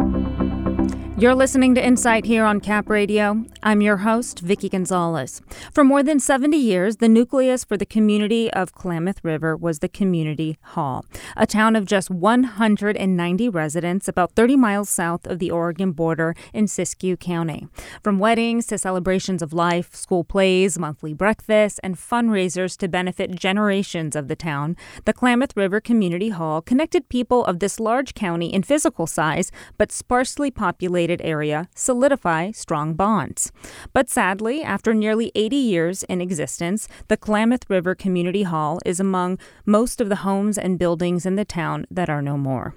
You're listening to Insight here on Cap Radio. I'm your host, Vicki Gonzalez. For more than 70 years, the nucleus for the community of Klamath River was the Community Hall, a town of just 190 residents about 30 miles south of the Oregon border in Siskiyou County. From weddings to celebrations of life, school plays, monthly breakfasts, and fundraisers to benefit generations of the town, the Klamath River Community Hall connected people of this large county in physical size but sparsely populated area solidify strong bonds. But sadly, after nearly 80 years in existence, the Klamath River Community Hall is among most of the homes and buildings in the town that are no more.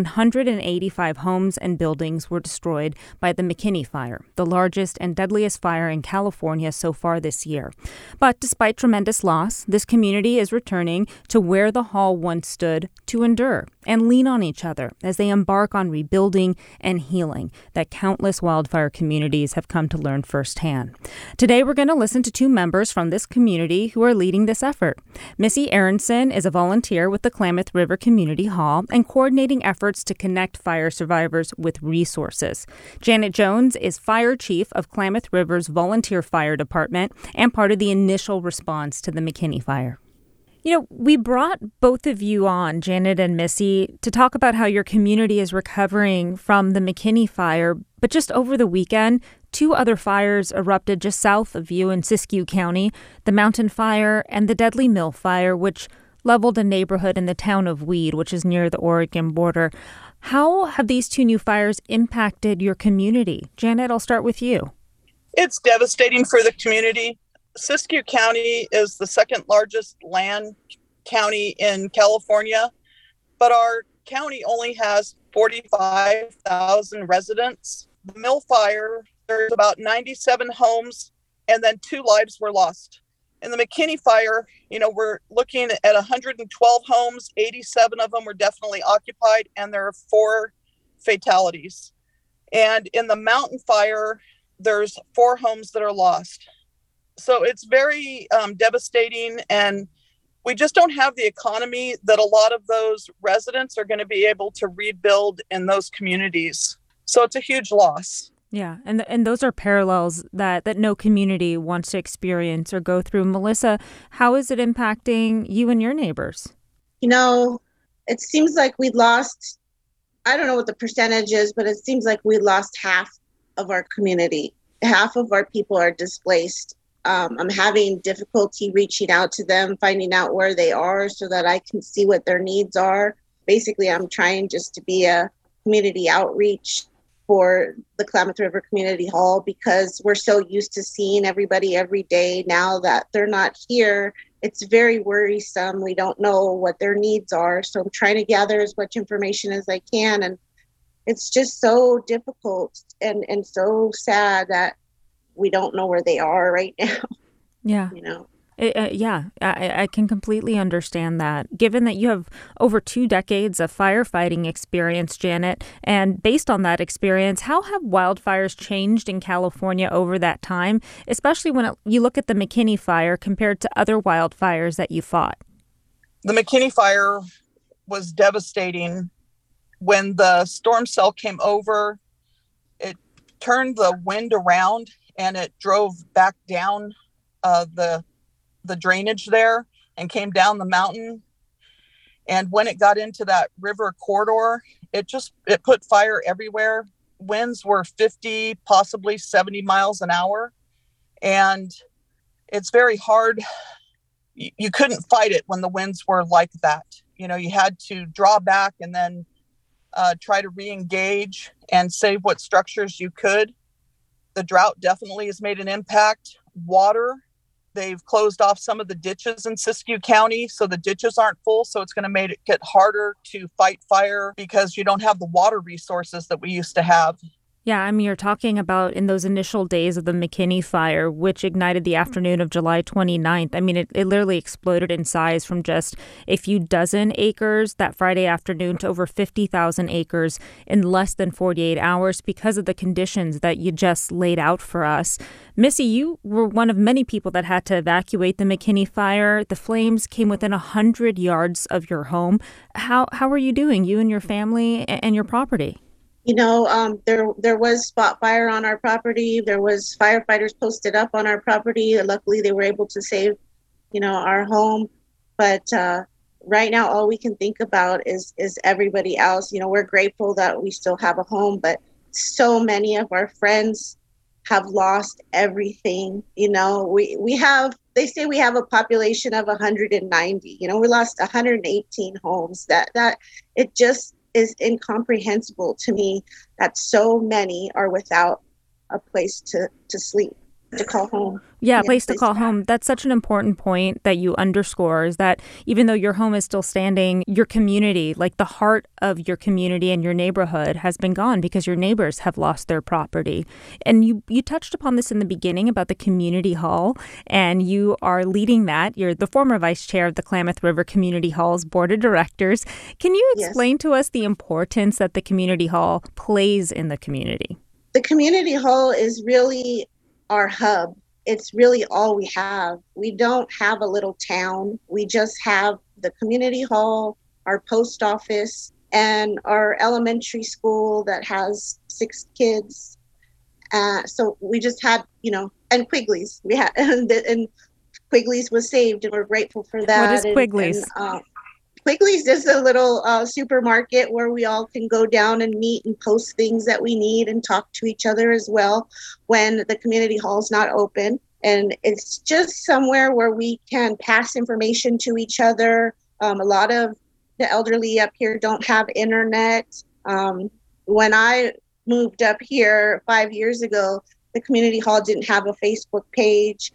185 homes and buildings were destroyed by the McKinney Fire, the largest and deadliest fire in California so far this year. But despite tremendous loss, this community is returning to where the hall once stood to endure and lean on each other as they embark on rebuilding and healing that countless wildfire communities have come to learn firsthand. Today, we're going to listen to two members from this community who are leading this effort. Missy Aronson is a volunteer with the Klamath River Community Hall and coordinating efforts to connect fire survivors with resources. Janet Jones is fire chief of Klamath River's volunteer fire department and part of the initial response to the McKinney Fire. You know, we brought both of you on, Janet and Missy, to talk about how your community is recovering from the McKinney Fire. But just over the weekend, two other fires erupted just south of you in Siskiyou County, the Mountain Fire and the Deadly Mill Fire, which leveled a neighborhood in the town of Weed, which is near the Oregon border. How have these two new fires impacted your community? Janet, I'll start with you. It's devastating for the community. Siskiyou County is the second largest land county in California, but our county only has 45,000 residents. The Mill Fire, there's about 97 homes, and then 2 lives were lost. In the McKinney Fire, we're looking at 112 homes, 87 of them were definitely occupied, and there are 4 fatalities. And in the Mountain Fire, there's 4 homes that are lost. So it's very devastating, and we just don't have the economy that a lot of those residents are going to be able to rebuild in those communities. So it's a huge loss. Yeah, and those are parallels that no community wants to experience or go through. Melissa, how is it impacting you and your neighbors? It seems like we lost, I don't know what the percentage is, but it seems like we lost half of our community. Half of our people are displaced. I'm having difficulty reaching out to them, finding out where they are so that I can see what their needs are. Basically, I'm trying just to be a community outreach for the Klamath River Community Hall because we're so used to seeing everybody every day. Now that they're not here, it's very worrisome. We don't know what their needs are. So I'm trying to gather as much information as I can. And it's just so difficult and so sad that we don't know where they are right now. Yeah. I can completely understand that. Given that you have over 2 decades of firefighting experience, Janet, and based on that experience, how have wildfires changed in California over that time, especially when you look at the McKinney Fire compared to other wildfires that you fought? The McKinney Fire was devastating. When the storm cell came over, it turned the wind around and it drove back down the drainage there and came down the mountain. And when it got into that river corridor, it put fire everywhere. Winds were 50, possibly 70 miles an hour. And it's very hard. You couldn't fight it when the winds were like that. You had to draw back and then try to re-engage and save what structures you could. The drought definitely has made an impact. Water, they've closed off some of the ditches in Siskiyou County, so the ditches aren't full. So it's going to make it get harder to fight fire because you don't have the water resources that we used to have. Yeah, I mean, you're talking about in those initial days of the McKinney Fire, which ignited the afternoon of July 29th. I mean, it literally exploded in size from just a few dozen acres that Friday afternoon to over 50,000 acres in less than 48 hours because of the conditions that you just laid out for us. Missy, you were one of many people that had to evacuate the McKinney Fire. The flames came within 100 yards of your home. How are you doing, you and your family and your property? There was spot fire on our property. There was firefighters posted up on our property. Luckily, they were able to save, our home. But right now, all we can think about is everybody else. We're grateful that we still have a home, but so many of our friends have lost everything. They say we have a population of 190. We lost 118 homes. That it just is incomprehensible to me that so many are without a place to sleep, to call home. Yeah, a place to call home. That's such an important point that you underscore, is that even though your home is still standing, your community, like the heart of your community and your neighborhood, has been gone because your neighbors have lost their property. And you touched upon this in the beginning about the community hall, and you are leading that. You're the former vice chair of the Klamath River Community Hall's board of directors. Can you explain to us the importance that the community hall plays in the community? The community hall is really our hub. It's really all we have. We don't have a little town. We just have the community hall, our post office, and our elementary school that has 6 kids. So we just had, and Quigley's. We had, and Quigley's was saved, and we're grateful for that. What is Quigley's? Quigley's is a little supermarket where we all can go down and meet and post things that we need and talk to each other as well when the community hall is not open. And it's just somewhere where we can pass information to each other. A lot of the elderly up here don't have internet. When I moved up here 5 years ago, the community hall didn't have a Facebook page.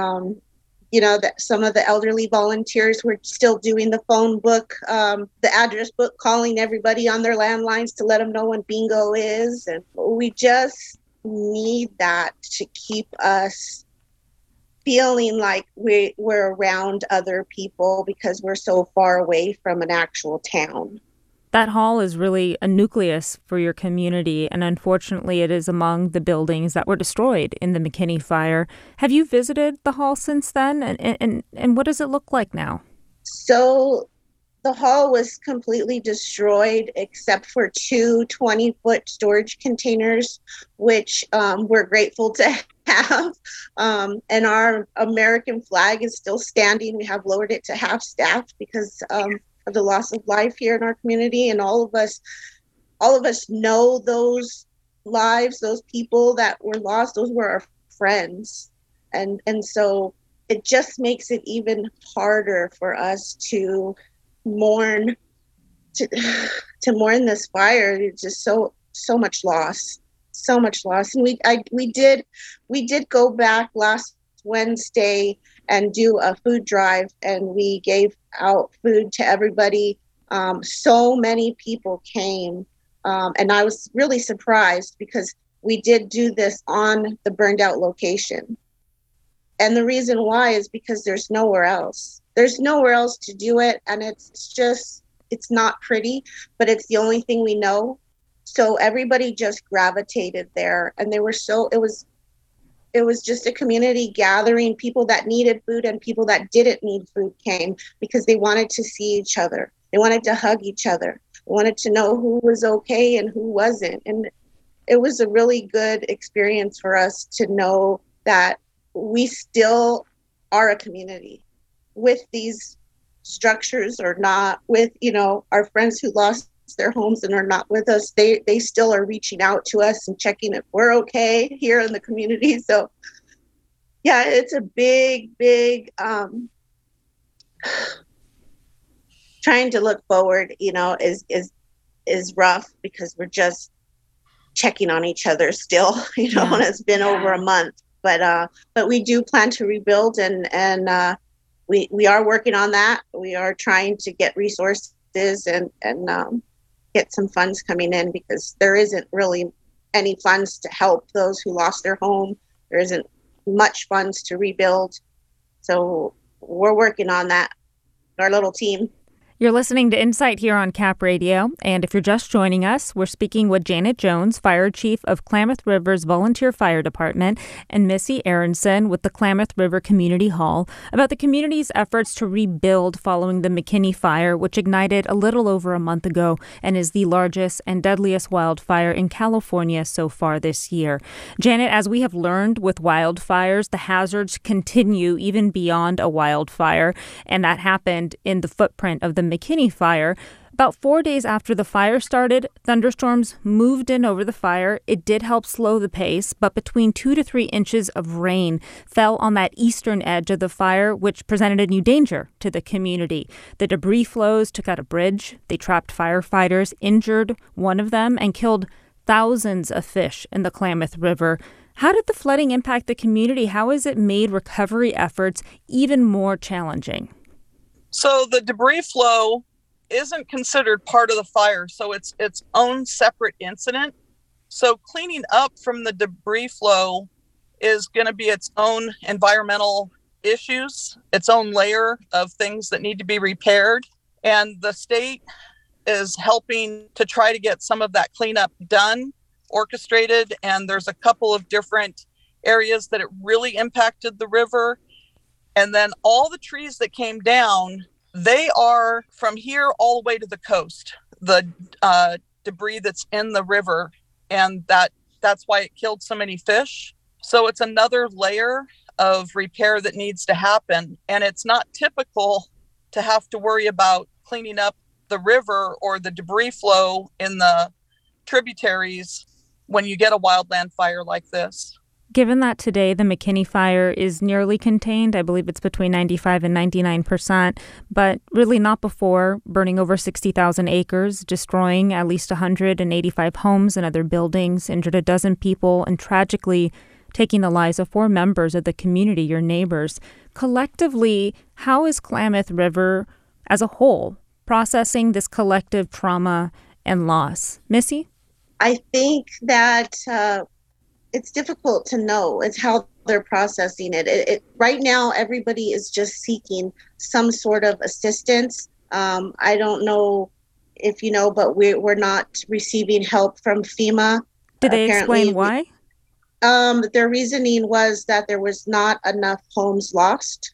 That some of the elderly volunteers were still doing the phone book, the address book, calling everybody on their landlines to let them know when bingo is. And we just need that to keep us feeling like we're around other people because we're so far away from an actual town. That hall is really a nucleus for your community, and unfortunately it is among the buildings that were destroyed in the McKinney fire. Have you visited the hall since then, and what does it look like now? So the hall was completely destroyed except for 2 20-foot storage containers, which we're grateful to have. And our American flag is still standing. We have lowered it to half staff because of the loss of life here in our community, and all of us know those lives, those people that were lost. Those were our friends, and so it just makes it even harder for us to mourn this fire. It's just so much loss, and we did go back last Wednesday and do a food drive, and we gave out food to everybody. So many people came, and I was really surprised because we did do this on the burned out location. And the reason why is because there's nowhere else. There's nowhere else to do it, and it's not pretty, but it's the only thing we know. So everybody just gravitated there, and it was just a community gathering. People that needed food and people that didn't need food came because they wanted to see each other. They wanted to hug each other. They wanted to know who was okay and who wasn't. And it was a really good experience for us to know that we still are a community with these structures or not, with, our friends who lost their homes and are not with us. They still are reaching out to us and checking if we're okay here in the community. So yeah, it's a big trying to look forward, is rough because we're just checking on each other still, and it's been over a month, but we do plan to rebuild, and we are working on that. We are trying to get resources and get some funds coming in because there isn't really any funds to help those who lost their home. There isn't much funds to rebuild. So we're working on that, our little team. You're listening to Insight here on Cap Radio, and if you're just joining us, we're speaking with Janet Jones, Fire Chief of Klamath River's Volunteer Fire Department, and Missy Aronson with the Klamath River Community Hall about the community's efforts to rebuild following the McKinney Fire, which ignited a little over a month ago and is the largest and deadliest wildfire in California so far this year. Janet, as we have learned with wildfires, the hazards continue even beyond a wildfire, and that happened in the footprint of the McKinney Fire. About 4 days after the fire started, thunderstorms moved in over the fire. It did help slow the pace, but between 2 to 3 inches of rain fell on that eastern edge of the fire, which presented a new danger to the community. The debris flows took out a bridge. They trapped firefighters, injured one of them, and killed thousands of fish in the Klamath River. How did the flooding impact the community? How has it made recovery efforts even more challenging? So the debris flow isn't considered part of the fire, so it's its own separate incident. So cleaning up from the debris flow is going to be its own environmental issues, its own layer of things that need to be repaired. And the state is helping to try to get some of that cleanup done, orchestrated. And there's a couple of different areas that it really impacted the river. And then all the trees that came down, they are from here all the way to the coast, the debris that's in the river. And that's why it killed so many fish. So it's another layer of repair that needs to happen. And it's not typical to have to worry about cleaning up the river or the debris flow in the tributaries when you get a wildland fire like this. Given that today the McKinney Fire is nearly contained, I believe it's between 95 and 99%, but really not before, burning over 60,000 acres, destroying at least 185 homes and other buildings, injured a dozen people, and tragically taking the lives of 4 members of the community, your neighbors. Collectively, how is Klamath River as a whole processing this collective trauma and loss? Missy? I think that it's difficult to know. It's how they're processing it. Right now, everybody is just seeking some sort of assistance. I don't know if you know, but we're not receiving help from FEMA. Did they explain why? Their reasoning was that there was not enough homes lost.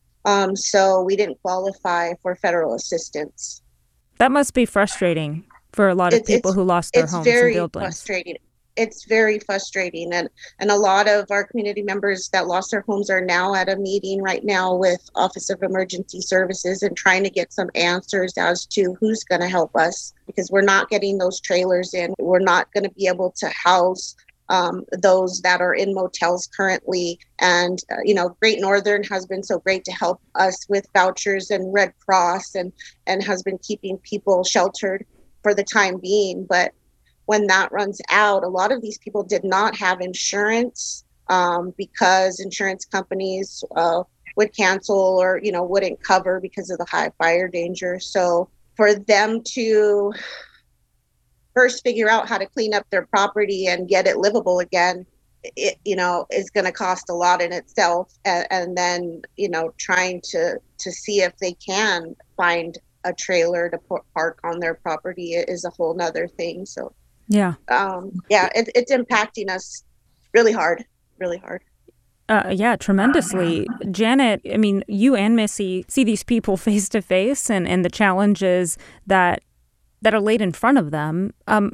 So we didn't qualify for federal assistance. That must be frustrating for a lot of people who lost their homes and buildings. It's very frustrating. It's very frustrating. And a lot of our community members that lost their homes are now at a meeting right now with Office of Emergency Services and trying to get some answers as to who's going to help us, because we're not getting those trailers in. We're not going to be able to house those that are in motels currently. And, Great Northern has been so great to help us with vouchers and Red Cross and has been keeping people sheltered for the time being. But when that runs out, a lot of these people did not have insurance because insurance companies would cancel or, wouldn't cover because of the high fire danger. So for them to first figure out how to clean up their property and get it livable again, it, is going to cost a lot in itself. And then, trying to see if they can find a trailer to park on their property is a whole nother thing. So yeah. It's impacting us really hard. Tremendously. Janet, I mean, you and Missy see these people face to face and the challenges that are laid in front of them.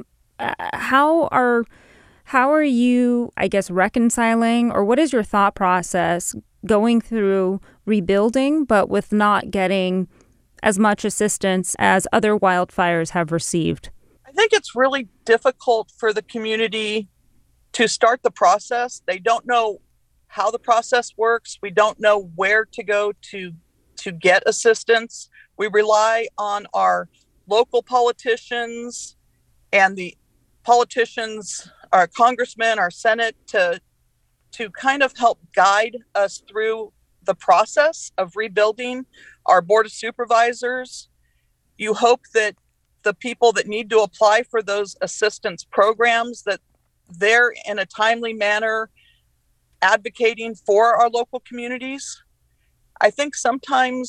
How are you, I guess, reconciling, or what is your thought process going through rebuilding, but with not getting as much assistance as other wildfires have received? I think it's really difficult for the community to start the process. They don't know how the process works. We don't know where to go to get assistance. We rely on our local politicians and the politicians, our congressmen, our Senate, to kind of help guide us through the process of rebuilding. Our Board of Supervisors. You hope that the people that need to apply for those assistance programs, that they're in a timely manner advocating for our local communities. I think sometimes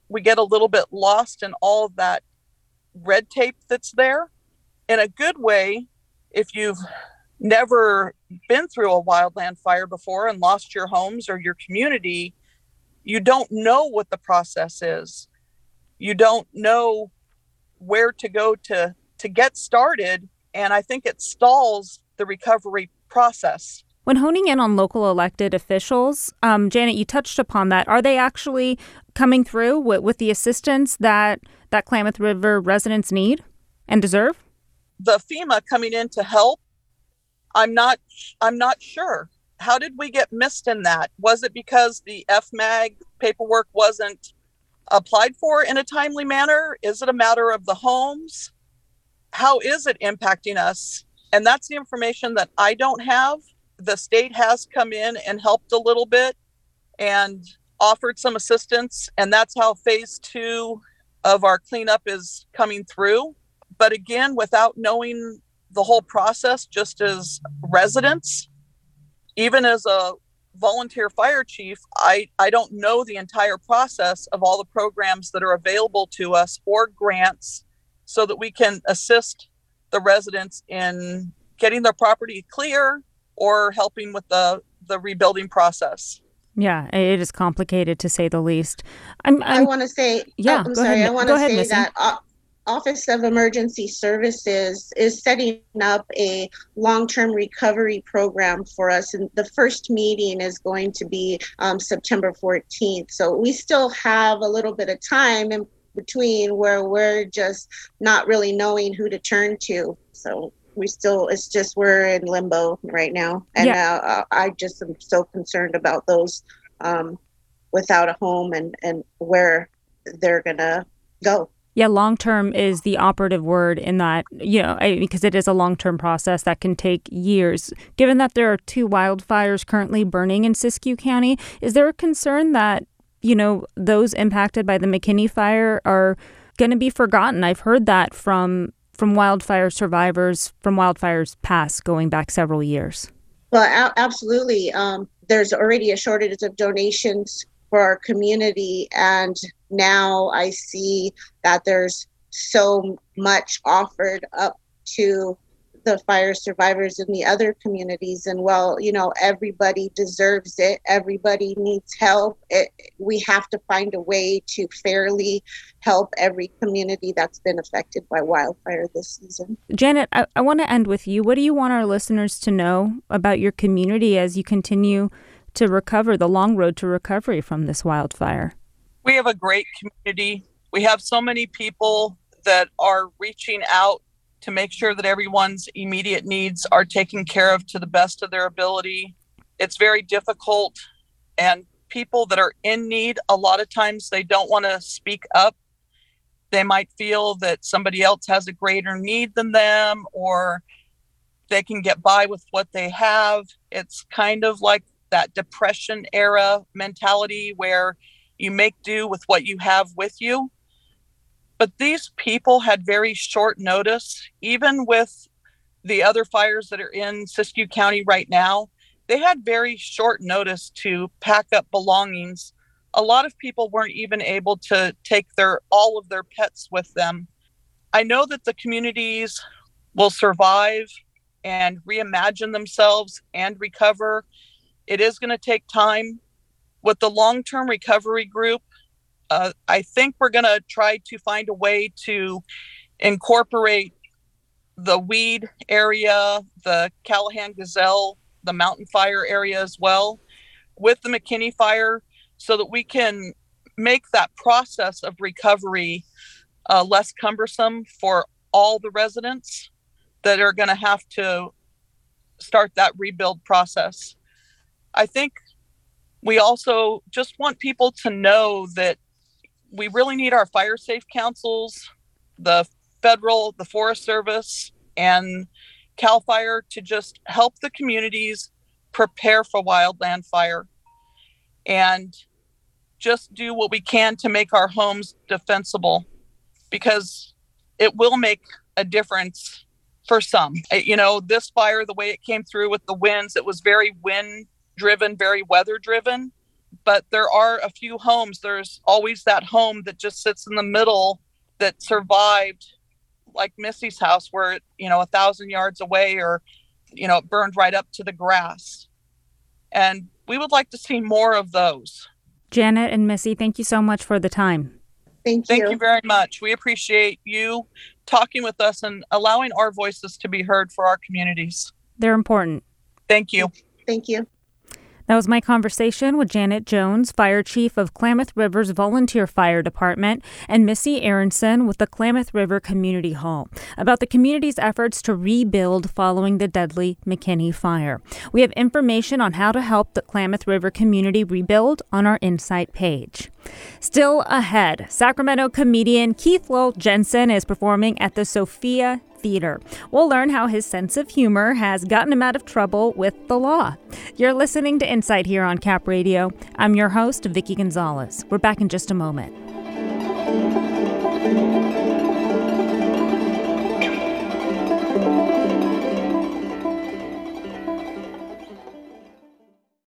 we get a little bit lost in all of that red tape that's there. In a good way, if you've never been through a wildland fire before and lost your homes or your community, you don't know what the process is. You don't know where to go to get started. And I think it stalls the recovery process. When honing in on local elected officials, Janet, you touched upon that. Are they actually coming through with the assistance that Klamath River residents need and deserve? The FEMA coming in to help, I'm not sure. How did we get missed in that? Was it because the FMAG paperwork wasn't applied for in a timely manner? Is it a matter of the homes? How is it impacting us? And that's the information that I don't have. The state has come in and helped a little bit and offered some assistance. And that's how phase 2 of our cleanup is coming through. But again, without knowing the whole process, just as residents, even as a volunteer fire chief, I don't know the entire process of all the programs that are available to us or grants so that we can assist the residents in getting their property clear or helping with the rebuilding process. Yeah, it is complicated to say the least. I want to say, yeah, I'm sorry, I want to say Missy. that Office of Emergency Services is setting up a long-term recovery program for us. And the first meeting is going to be September 14th. So we still have a little bit of time in between where we're just not really knowing who to turn to. So we're in limbo right now. And I just am so concerned about those without a home and where they're going to go. Yeah, long-term is the operative word in that, because it is a long-term process that can take years. Given that there are 2 wildfires currently burning in Siskiyou County, is there a concern that, those impacted by the McKinney fire are going to be forgotten? I've heard that from wildfire survivors from wildfires past, going back several years. Well, absolutely. There's already a shortage of donations for our community, and now I see that there's so much offered up to the fire survivors in the other communities. And everybody deserves it. Everybody needs help. We have to find a way to fairly help every community that's been affected by wildfire this season. Janet, I want to end with you. What do you want our listeners to know about your community as you continue to recover, the long road to recovery from this wildfire? We have a great community. We have so many people that are reaching out to make sure that everyone's immediate needs are taken care of to the best of their ability. It's very difficult, and people that are in need, a lot of times they don't want to speak up. They might feel that somebody else has a greater need than them, or they can get by with what they have. It's kind of like that Depression era mentality where you make do with what you have with you. But these people had very short notice. Even with the other fires that are in Siskiyou County right now, they had very short notice to pack up belongings. A lot of people weren't even able to take all of their pets with them. I know that the communities will survive and reimagine themselves and recover. It is going to take time. With the long-term recovery group, I think we're going to try to find a way to incorporate the Weed area, the Callahan Gazelle, the Mountain Fire area as well with the McKinney fire, so that we can make that process of recovery less cumbersome for all the residents that are going to have to start that rebuild process. I think we also just want people to know that we really need our fire safe councils, the federal, the Forest Service, and CAL FIRE to just help the communities prepare for wildland fire and just do what we can to make our homes defensible, because it will make a difference for some. This fire, the way it came through with the winds, it was very wind driven, very weather driven, but there are a few homes. There's always that home that just sits in the middle that survived, like Missy's house, where, 1,000 yards away, or, it burned right up to the grass. And we would like to see more of those. Janet and Missy, thank you so much for the time. Thank you. Thank you very much. We appreciate you talking with us and allowing our voices to be heard for our communities. They're important. Thank you. Thank you. That was my conversation with Janet Jones, Fire Chief of Klamath River's Volunteer Fire Department, and Missy Aronson with the Klamath River Community Hall about the community's efforts to rebuild following the deadly McKinney fire. We have information on how to help the Klamath River community rebuild on our Insight page. Still ahead, Sacramento comedian Keith Lowell Jensen is performing at the Sophia Theater. We'll learn how his sense of humor has gotten him out of trouble with the law. You're listening to Insight here on Cap Radio. I'm your host, Vicki Gonzalez. We're back in just a moment.